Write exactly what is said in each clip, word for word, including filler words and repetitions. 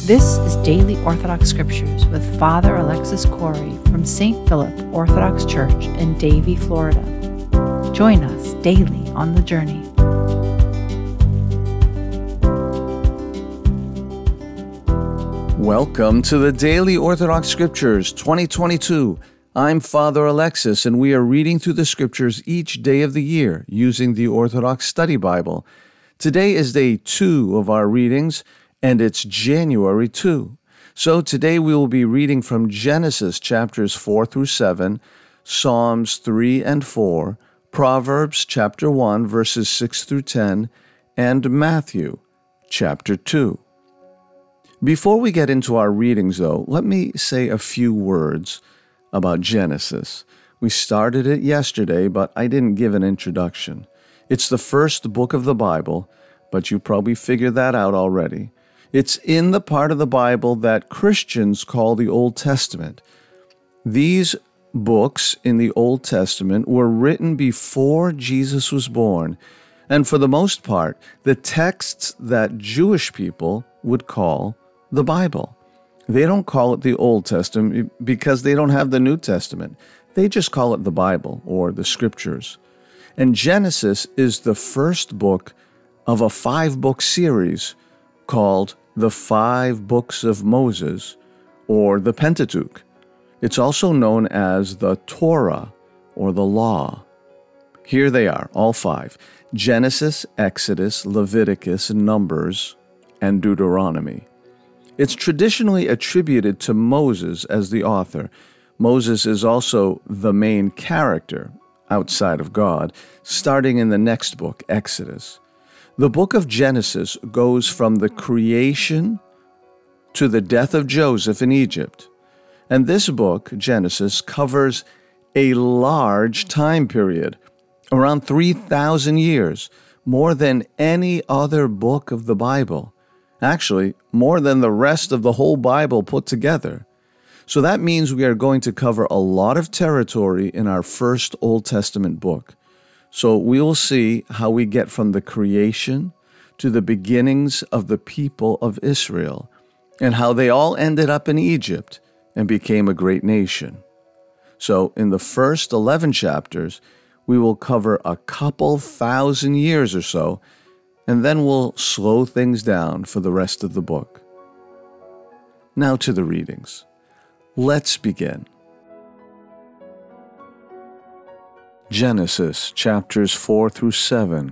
This is Daily Orthodox Scriptures with Father Alexis Corey from Saint Philip Orthodox Church in Davie, Florida. Join us daily on the journey. Welcome to the Daily Orthodox Scriptures twenty twenty-two. I'm Father Alexis, and we are reading through the Scriptures each day of the year using the Orthodox Study Bible. Today is day two of our readings, and it's January second. So today we will be reading from Genesis chapters four through seven, Psalms three and four, Proverbs chapter one verses six through ten, and Matthew chapter two. Before we get into our readings, though, let me say a few words about Genesis. We started it yesterday, but I didn't give an introduction. It's the first book of the Bible, but you probably figured that out already. It's in the part of the Bible that Christians call the Old Testament. These books in the Old Testament were written before Jesus was born, and for the most part, the texts that Jewish people would call the Bible. They don't call it the Old Testament because they don't have the New Testament. They just call it the Bible or the Scriptures. And Genesis is the first book of a five-book series called the Five Books of Moses, or the Pentateuch. It's also known as the Torah, or the Law. Here they are, all five: Genesis, Exodus, Leviticus, Numbers, and Deuteronomy. It's traditionally attributed to Moses as the author. Moses is also the main character, outside of God, starting in the next book, Exodus. The book of Genesis goes from the creation to the death of Joseph in Egypt. And this book, Genesis, covers a large time period, around three thousand years, more than any other book of the Bible. Actually, more than the rest of the whole Bible put together. So that means we are going to cover a lot of territory in our first Old Testament book. So we will see how we get from the creation to the beginnings of the people of Israel, and how they all ended up in Egypt and became a great nation. So in the first eleven chapters, we will cover a couple thousand years or so, and then we'll slow things down for the rest of the book. Now to the readings. Let's begin. Genesis chapters four through seven.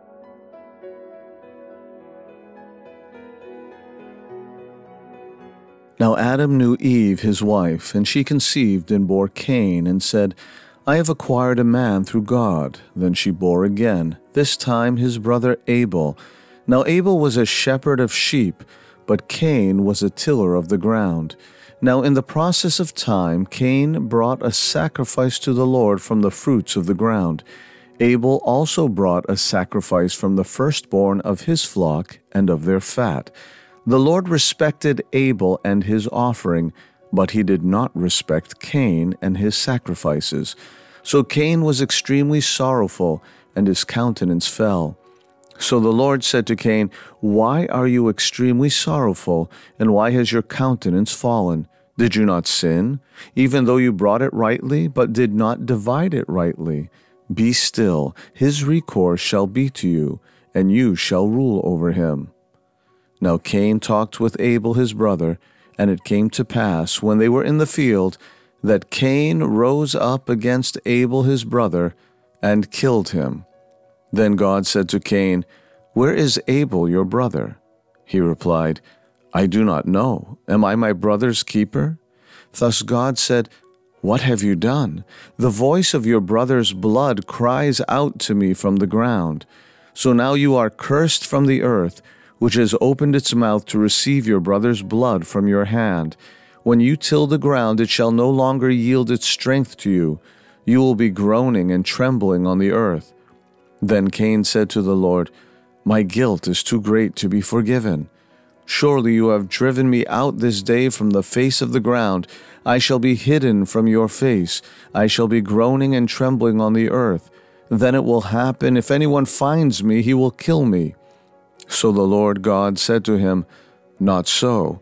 Now Adam knew Eve, his wife, and she conceived and bore Cain, and said, I have acquired a man through God. Then she bore again, this time his brother Abel. Now Abel was a shepherd of sheep, but Cain was a tiller of the ground. Now in the process of time, Cain brought a sacrifice to the Lord from the fruits of the ground. Abel also brought a sacrifice from the firstborn of his flock and of their fat. The Lord respected Abel and his offering, but he did not respect Cain and his sacrifices. So Cain was extremely sorrowful, and his countenance fell. So the Lord said to Cain, Why are you extremely sorrowful, and why has your countenance fallen? Did you not sin, even though you brought it rightly, but did not divide it rightly? Be still, his recourse shall be to you, and you shall rule over him. Now Cain talked with Abel his brother, and it came to pass, when they were in the field, that Cain rose up against Abel his brother, and killed him. Then God said to Cain, Where is Abel your brother? He replied, I do not know. Am I my brother's keeper? Thus God said, What have you done? The voice of your brother's blood cries out to me from the ground. So now you are cursed from the earth, which has opened its mouth to receive your brother's blood from your hand. When you till the ground, it shall no longer yield its strength to you. You will be groaning and trembling on the earth. Then Cain said to the Lord, My guilt is too great to be forgiven. Surely you have driven me out this day from the face of the ground. I shall be hidden from your face. I shall be groaning and trembling on the earth. Then it will happen, if anyone finds me, he will kill me. So the Lord God said to him, Not so,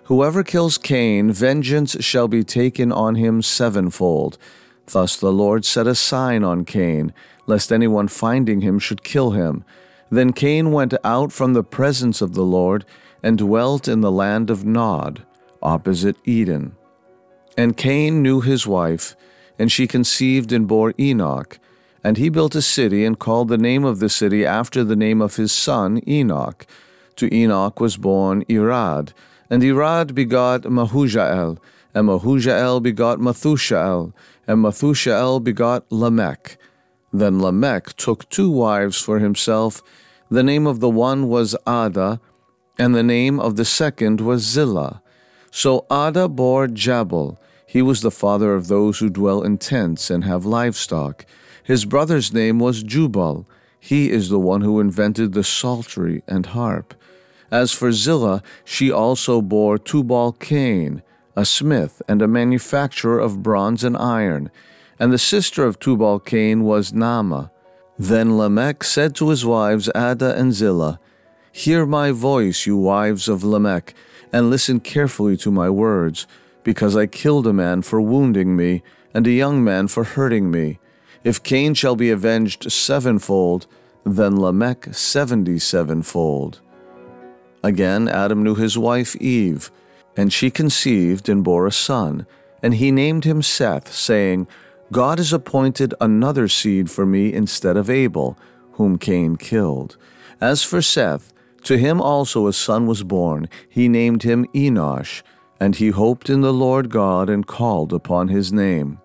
Whoever kills Cain, vengeance shall be taken on him sevenfold. Thus the Lord set a sign on Cain, lest anyone finding him should kill him. Then Cain went out from the presence of the Lord, and dwelt in the land of Nod, opposite Eden. And Cain knew his wife, and she conceived and bore Enoch. And he built a city, and called the name of the city after the name of his son Enoch. To Enoch was born Irad, and Irad begot Mehujael, and Mehujael begot Methushael, and Methushael begot Lamech. Then Lamech took two wives for himself. The name of the one was Ada, and the name of the second was Zillah. So Ada bore Jabal. He was the father of those who dwell in tents and have livestock. His brother's name was Jubal. He is the one who invented the psaltery and harp. As for Zillah, she also bore Tubal-Cain, a smith and a manufacturer of bronze and iron. And the sister of Tubal-Cain was Naamah. Then Lamech said to his wives Ada and Zillah, Hear my voice, you wives of Lamech, and listen carefully to my words, because I killed a man for wounding me, and a young man for hurting me. If Cain shall be avenged sevenfold, then Lamech seventy-sevenfold. Again Adam knew his wife Eve, and she conceived and bore a son, and he named him Seth, saying, God has appointed another seed for me instead of Abel, whom Cain killed. As for Seth, to him also a son was born. He named him Enosh, and he hoped in the Lord God and called upon his name.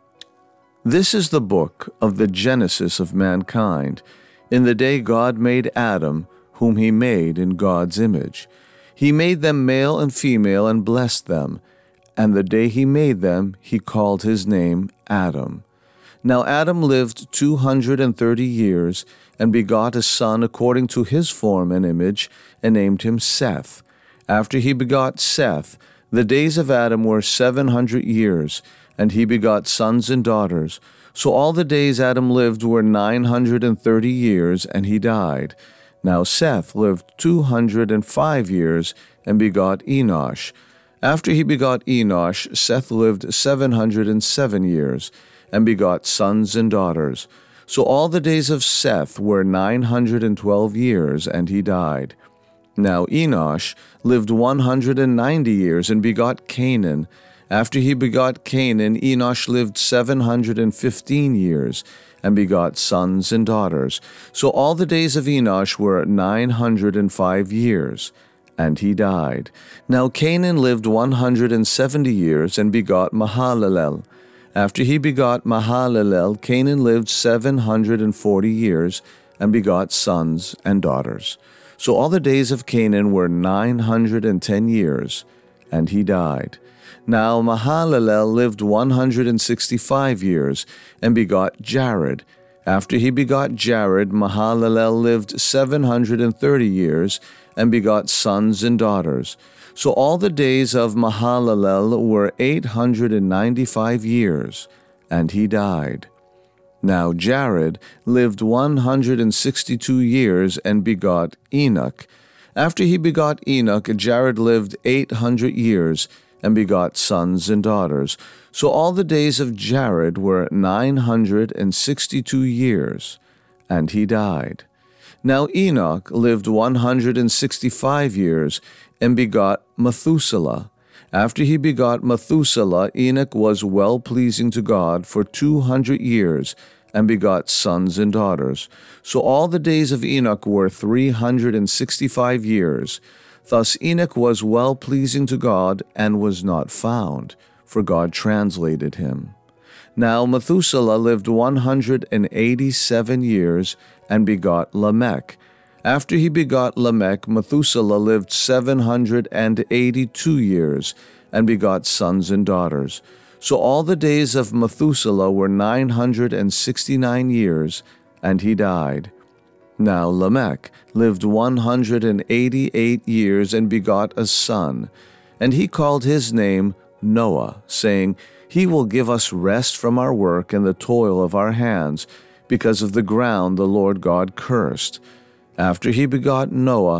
This is the book of the Genesis of mankind, in the day God made Adam, whom he made in God's image. He made them male and female and blessed them, and the day he made them, he called his name Adam. Now Adam lived two hundred and thirty years, and begot a son according to his form and image, and named him Seth. After he begot Seth, the days of Adam were seven hundred years, and he begot sons and daughters. So all the days Adam lived were nine hundred and thirty years, and he died. Now Seth lived two hundred and five years, and begot Enosh. After he begot Enosh, Seth lived seven hundred and seven years, and begot sons and daughters. So all the days of Seth were nine hundred and twelve years, and he died. Now Enosh lived one hundred and ninety years, and begot Canaan. After he begot Canaan, Enosh lived seven hundred and fifteen years, and begot sons and daughters. So all the days of Enosh were nine hundred and five years, and he died. Now Canaan lived one hundred and seventy years, and begot Mahalalel. After he begot Mahalalel, Canaan lived seven hundred and forty years, and begot sons and daughters. So all the days of Canaan were nine hundred and ten years, and he died. Now Mahalalel lived one hundred and sixty-five years, and begot Jared. After he begot Jared, Mahalalel lived seven hundred and thirty years, and begot sons and daughters. So all the days of Mahalalel were eight hundred and ninety-five years, and he died. Now Jared lived one hundred and sixty-two years, and begot Enoch. After he begot Enoch, Jared lived eight hundred years, and begot sons and daughters. So all the days of Jared were nine hundred and sixty-two years, and he died. Now Enoch lived one hundred and sixty-five years, and begot Methuselah. After he begot Methuselah, Enoch was well-pleasing to God for two hundred years, and begot sons and daughters. So all the days of Enoch were three hundred and sixty-five years. Thus Enoch was well-pleasing to God, and was not found, for God translated him. Now Methuselah lived one hundred and eighty-seven years, and begot Lamech. After he begot Lamech, Methuselah lived seven hundred and eighty-two years, and begot sons and daughters. So all the days of Methuselah were nine hundred and sixty-nine years, and he died. Now Lamech lived one hundred and eighty-eight years, and begot a son. And he called his name Noah, saying, He will give us rest from our work and the toil of our hands, because of the ground the Lord God cursed. After he begot Noah,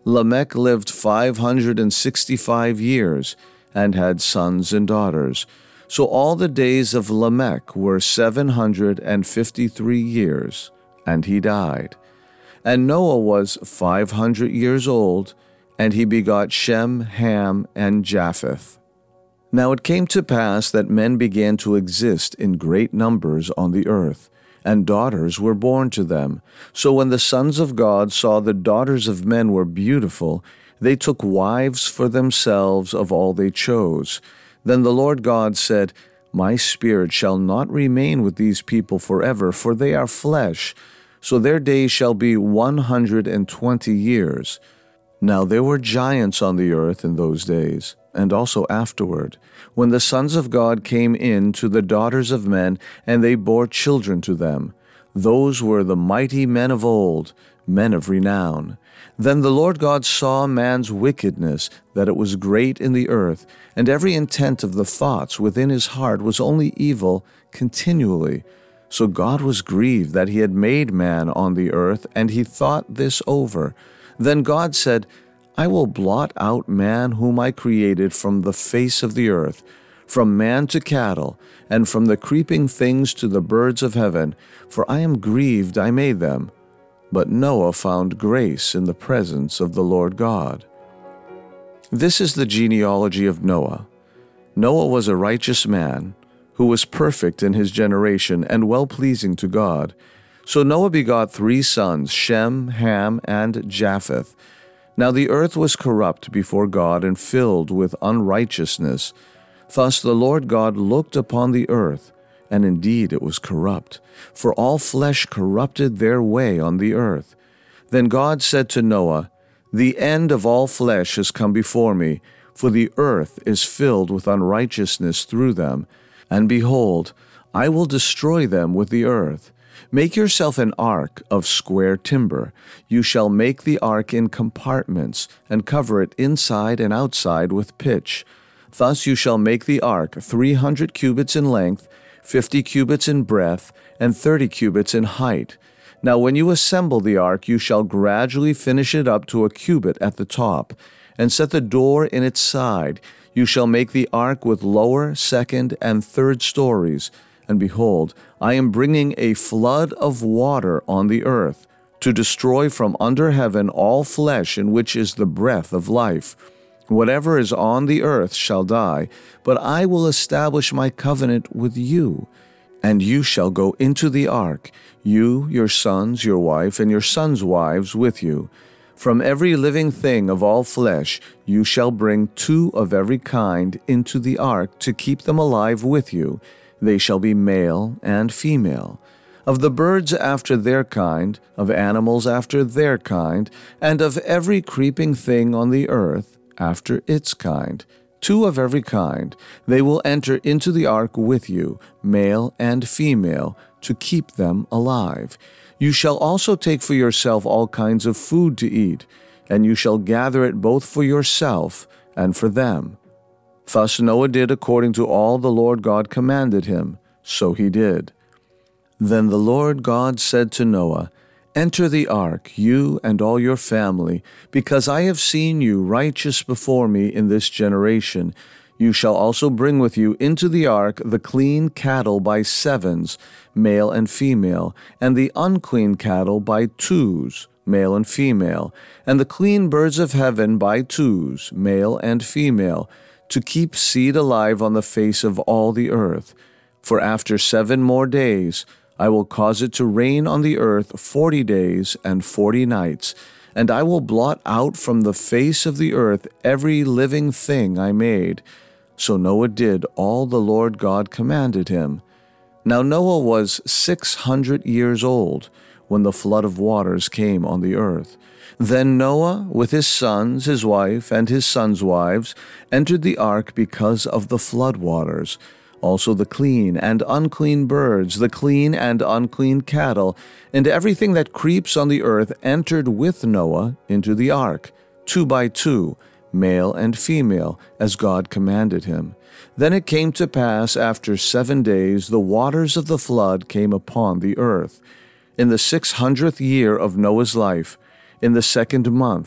Lamech lived five hundred sixty-five years and had sons and daughters. So all the days of Lamech were seven hundred fifty-three years, and he died. And Noah was five hundred years old, and he begot Shem, Ham, and Japheth. Now it came to pass that men began to exist in great numbers on the earth, and daughters were born to them. So when the sons of God saw the daughters of men were beautiful, they took wives for themselves of all they chose. Then the Lord God said, My spirit shall not remain with these people forever, for they are flesh, so their days shall be one hundred and twenty years. Now there were giants on the earth in those days, and also afterward, when the sons of God came in to the daughters of men, and they bore children to them. Those were the mighty men of old, men of renown. Then the Lord God saw man's wickedness, that it was great in the earth, and every intent of the thoughts within his heart was only evil continually. So God was grieved that he had made man on the earth, and he thought this over. Then God said, I will blot out man whom I created from the face of the earth, from man to cattle, and from the creeping things to the birds of heaven, for I am grieved I made them. But Noah found grace in the presence of the Lord God. This is the genealogy of Noah. Noah was a righteous man, who was perfect in his generation and well-pleasing to God. So Noah begot three sons, Shem, Ham, and Japheth. Now the earth was corrupt before God and filled with unrighteousness. Thus the Lord God looked upon the earth, and indeed it was corrupt, for all flesh corrupted their way on the earth. Then God said to Noah, The end of all flesh has come before me, for the earth is filled with unrighteousness through them. And behold, I will destroy them with the earth. Make yourself an ark of square timber. You shall make the ark in compartments, and cover it inside and outside with pitch. Thus you shall make the ark three hundred cubits in length, fifty cubits in breadth, and thirty cubits in height. Now when you assemble the ark, you shall gradually finish it up to a cubit at the top, and set the door in its side. You shall make the ark with lower, second, and third stories. And behold, I am bringing a flood of water on the earth, to destroy from under heaven all flesh in which is the breath of life. Whatever is on the earth shall die, but I will establish my covenant with you. And you shall go into the ark, you, your sons, your wife, and your sons' wives with you. From every living thing of all flesh you shall bring two of every kind into the ark to keep them alive with you. They shall be male and female. Of the birds after their kind, of animals after their kind, and of every creeping thing on the earth after its kind. Two of every kind. They will enter into the ark with you, male and female, to keep them alive. You shall also take for yourself all kinds of food to eat, and you shall gather it both for yourself and for them. Thus Noah did according to all the Lord God commanded him, so he did. Then the Lord God said to Noah, Enter the ark, you and all your family, because I have seen you righteous before me in this generation. You shall also bring with you into the ark the clean cattle by sevens, male and female, and the unclean cattle by twos, male and female, and the clean birds of heaven by twos, male and female, to keep seed alive on the face of all the earth. For after seven more days I will cause it to rain on the earth forty days and forty nights, and I will blot out from the face of the earth every living thing I made. So Noah did all the Lord God commanded him. Now Noah was six hundred years old when the flood of waters came on the earth. Then Noah, with his sons, his wife, and his sons' wives, entered the ark because of the flood waters. Also the clean and unclean birds, the clean and unclean cattle, and everything that creeps on the earth entered with Noah into the ark, two by two, male and female, as God commanded him. Then it came to pass after seven days the waters of the flood came upon the earth. In the six hundredth year of Noah's life, in the second month,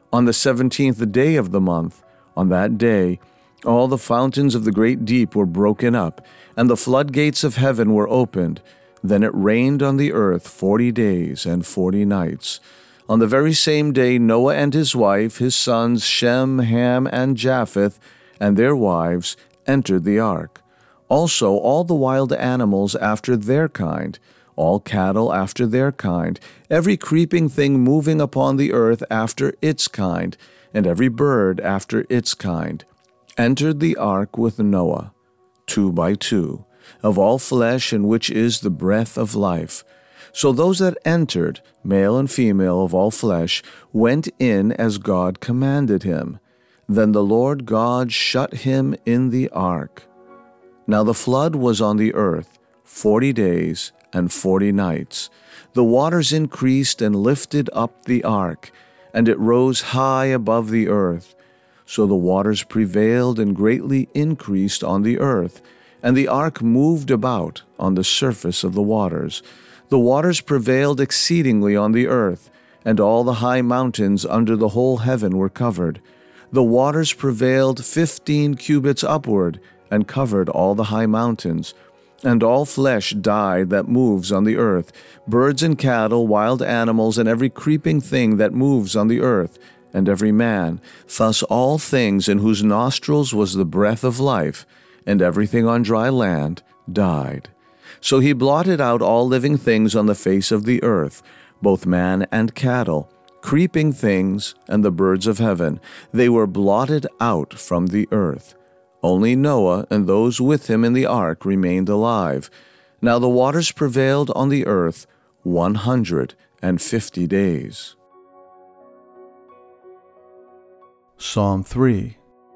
On the seventeenth day of the month, on that day, all the fountains of the great deep were broken up, and the floodgates of heaven were opened. Then it rained on the earth forty days and forty nights. On the very same day Noah and his wife, his sons Shem, Ham, and Japheth, and their wives, entered the ark. Also all the wild animals after their kind, all cattle after their kind, every creeping thing moving upon the earth after its kind, and every bird after its kind, entered the ark with Noah, two by two, of all flesh in which is the breath of life. So those that entered, male and female of all flesh, went in as God commanded him. Then the Lord God shut him in the ark. Now the flood was on the earth forty days and forty nights. The waters increased and lifted up the ark, and it rose high above the earth. So the waters prevailed and greatly increased on the earth, and the ark moved about on the surface of the waters. The waters prevailed exceedingly on the earth, and all the high mountains under the whole heaven were covered. The waters prevailed fifteen cubits upward, and covered all the high mountains. And all flesh died that moves on the earth, birds and cattle, wild animals, and every creeping thing that moves on the earth, and every man, thus all things in whose nostrils was the breath of life, and everything on dry land died. So he blotted out all living things on the face of the earth, both man and cattle, creeping things, and the birds of heaven. They were blotted out from the earth. Only Noah and those with him in the ark remained alive. Now the waters prevailed on the earth one hundred and fifty days. Psalm three.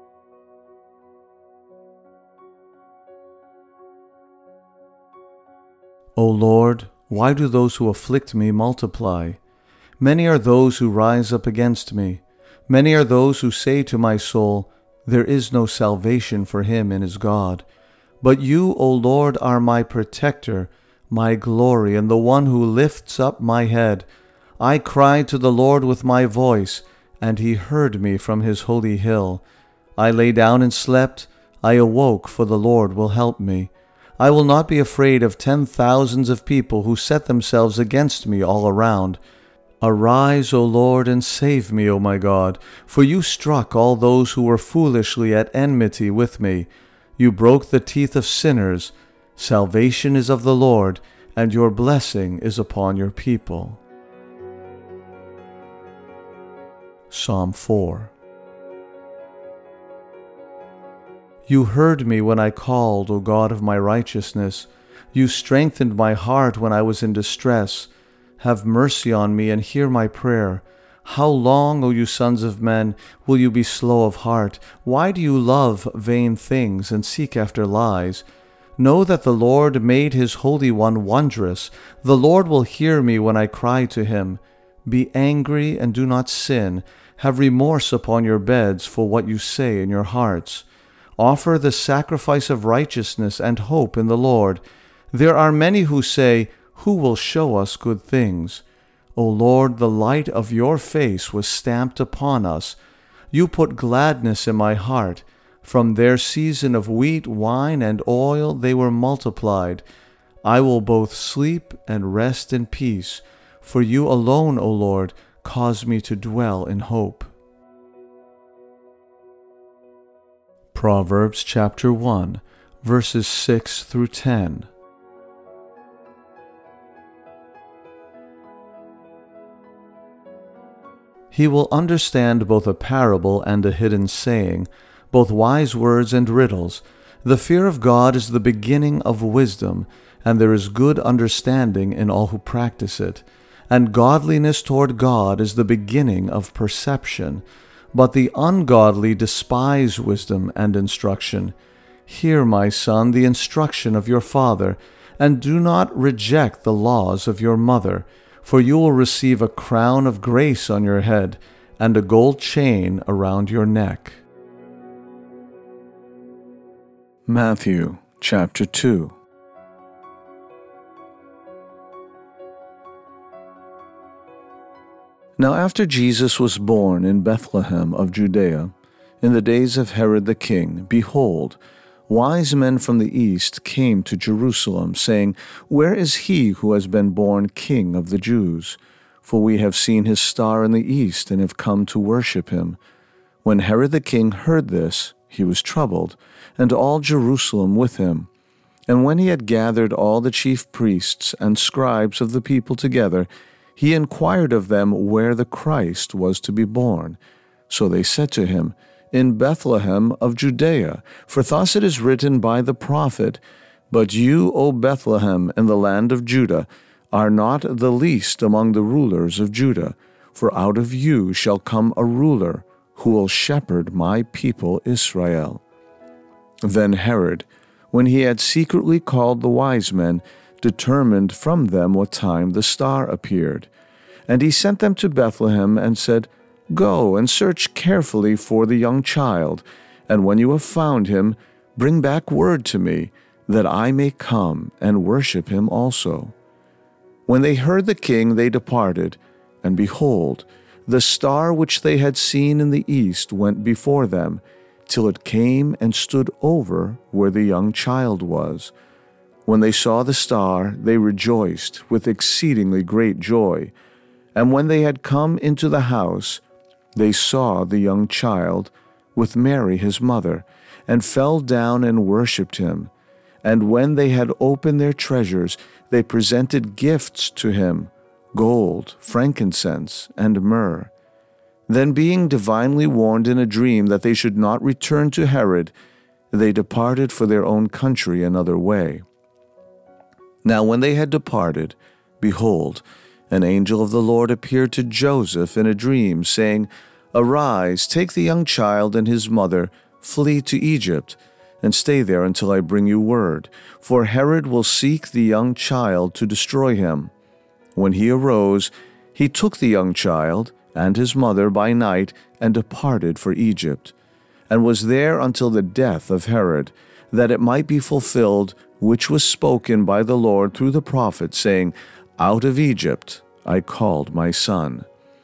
O Lord, why do those who afflict me multiply? Many are those who rise up against me. Many are those who say to my soul, there is no salvation for him in his God. But you, O Lord, are my protector, my glory, and the one who lifts up my head. I cried to the Lord with my voice, and he heard me from his holy hill. I lay down and slept. I awoke, for the Lord will help me. I will not be afraid of ten thousands of people who set themselves against me all around. Arise, O Lord, and save me, O my God, for you struck all those who were foolishly at enmity with me. You broke the teeth of sinners. Salvation is of the Lord, and your blessing is upon your people. Psalm four. You heard me when I called, O God of my righteousness. You strengthened my heart when I was in distress. Have mercy on me and hear my prayer. How long, O you sons of men, will you be slow of heart? Why do you love vain things and seek after lies? Know that the Lord made his Holy One wondrous. The Lord will hear me when I cry to him. Be angry and do not sin. Have remorse upon your beds for what you say in your hearts. Offer the sacrifice of righteousness and hope in the Lord. There are many who say, who will show us good things? O Lord, the light of your face was stamped upon us. You put gladness in my heart. From their season of wheat, wine, and oil they were multiplied. I will both sleep and rest in peace, for you alone, O Lord, cause me to dwell in hope. Proverbs chapter one, verses six through ten. He will understand both a parable and a hidden saying, both wise words and riddles. The fear of God is the beginning of wisdom, and there is good understanding in all who practice it. And godliness toward God is the beginning of perception. But the ungodly despise wisdom and instruction. Hear, my son, the instruction of your father, and do not reject the laws of your mother. For you will receive a crown of grace on your head, and a gold chain around your neck. Matthew chapter two. Now after Jesus was born in Bethlehem of Judea, in the days of Herod the king, behold, wise men from the east came to Jerusalem, saying, Where is he who has been born King of the Jews? For we have seen his star in the east, and have come to worship him. When Herod the king heard this, he was troubled, and all Jerusalem with him. And when he had gathered all the chief priests and scribes of the people together, he inquired of them where the Christ was to be born. So they said to him, In Bethlehem of Judea, for thus it is written by the prophet, But you, O Bethlehem, in the land of Judah, are not the least among the rulers of Judah, for out of you shall come a ruler, who will shepherd my people Israel. Then Herod, when he had secretly called the wise men, determined from them what time the star appeared. And he sent them to Bethlehem and said, Go and search carefully for the young child, and when you have found him, bring back word to me, that I may come and worship him also. When they heard the king, they departed, and behold, the star which they had seen in the east went before them, till it came and stood over where the young child was. When they saw the star, they rejoiced with exceedingly great joy. And when they had come into the house, they saw the young child with Mary his mother, and fell down and worshipped him. And when they had opened their treasures, they presented gifts to him, gold, frankincense, and myrrh. Then being divinely warned in a dream that they should not return to Herod, they departed for their own country another way. Now when they had departed, behold, an angel of the Lord appeared to Joseph in a dream, saying, Arise, take the young child and his mother, flee to Egypt, and stay there until I bring you word, for Herod will seek the young child to destroy him. When he arose, he took the young child and his mother by night and departed for Egypt, and was there until the death of Herod, that it might be fulfilled which was spoken by the Lord through the prophet, saying, Out of Egypt I called my son.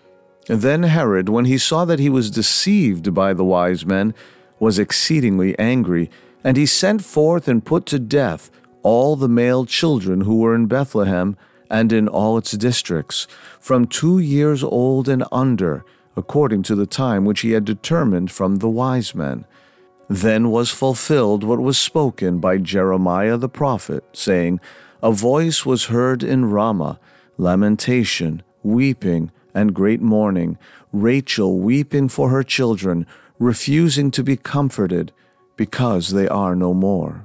And then Herod, when he saw that he was deceived by the wise men, was exceedingly angry, and he sent forth and put to death all the male children who were in Bethlehem and in all its districts, from two years old and under, according to the time which he had determined from the wise men. Then was fulfilled what was spoken by Jeremiah the prophet, saying, A voice was heard in Ramah, lamentation, weeping, and great mourning, Rachel weeping for her children, refusing to be comforted, because they are no more.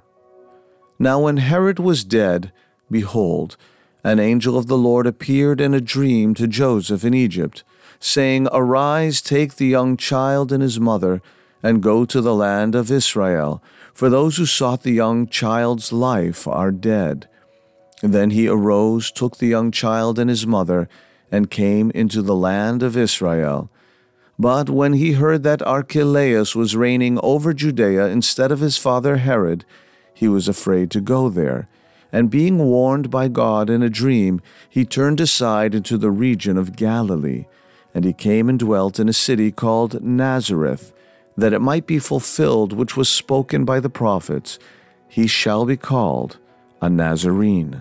Now when Herod was dead, behold, an angel of the Lord appeared in a dream to Joseph in Egypt, saying, Arise, take the young child and his mother, and go to the land of Israel, for those who sought the young child's life are dead. And then he arose, took the young child and his mother, and came into the land of Israel. But when he heard that Archelaus was reigning over Judea instead of his father Herod, he was afraid to go there. And being warned by God in a dream, he turned aside into the region of Galilee. And he came and dwelt in a city called Nazareth, that it might be fulfilled which was spoken by the prophets, He shall be called a Nazarene.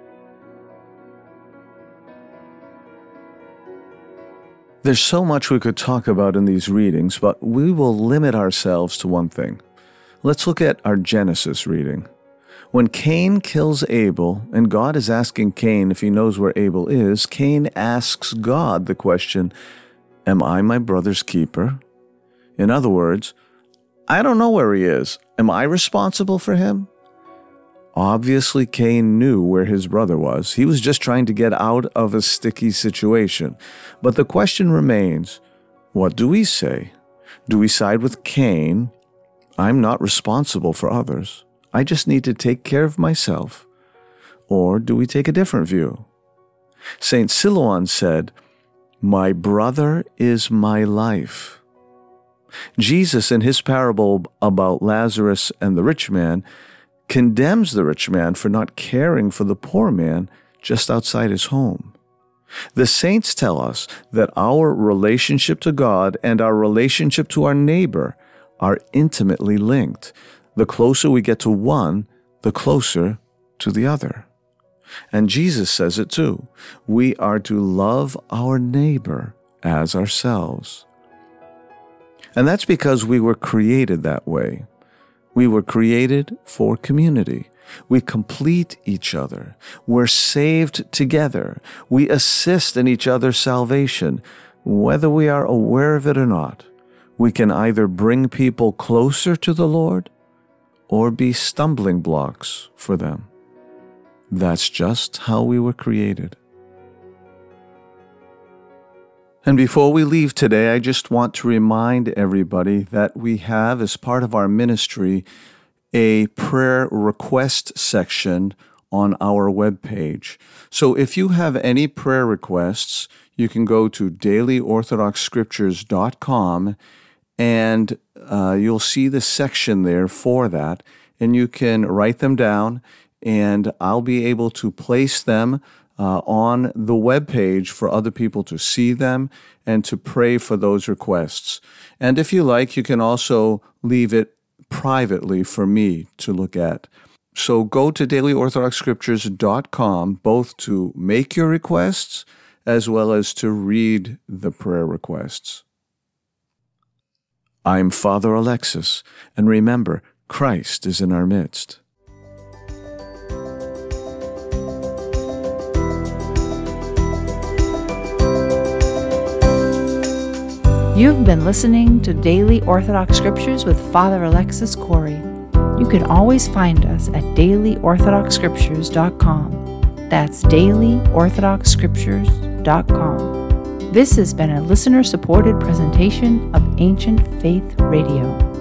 There's so much we could talk about in these readings, but we will limit ourselves to one thing. Let's look at our Genesis reading. When Cain kills Abel, and God is asking Cain if he knows where Abel is, Cain asks God the question, Am I my brother's keeper? In other words, I don't know where he is. Am I responsible for him? Obviously, Cain knew where his brother was. He was just trying to get out of a sticky situation. But the question remains, what do we say? Do we side with Cain? I'm not responsible for others. I just need to take care of myself. Or do we take a different view? Saint Silouan said, My brother is my life. Jesus, in his parable about Lazarus and the rich man, condemns the rich man for not caring for the poor man just outside his home. The saints tell us that our relationship to God and our relationship to our neighbor are intimately linked. The closer we get to one, the closer to the other. And Jesus says it too. We are to love our neighbor as ourselves. And that's because we were created that way. We were created for community. We complete each other. We're saved together. We assist in each other's salvation. Whether we are aware of it or not, we can either bring people closer to the Lord or be stumbling blocks for them. That's just how we were created. And before we leave today, I just want to remind everybody that we have, as part of our ministry, a prayer request section on our webpage. So if you have any prayer requests, you can go to daily orthodox scriptures dot com and uh, you'll see the section there for that, and you can write them down, and I'll be able to place them uh, on the webpage for other people to see them and to pray for those requests. And if you like, you can also leave it privately for me to look at. So go to daily orthodox scriptures dot com both to make your requests as well as to read the prayer requests. I'm Father Alexis, and remember, Christ is in our midst. You've been listening to Daily Orthodox Scriptures with Father Alexis Corey. You can always find us at daily orthodox scriptures dot com. That's daily orthodox scriptures dot com. This has been a listener-supported presentation of Ancient Faith Radio.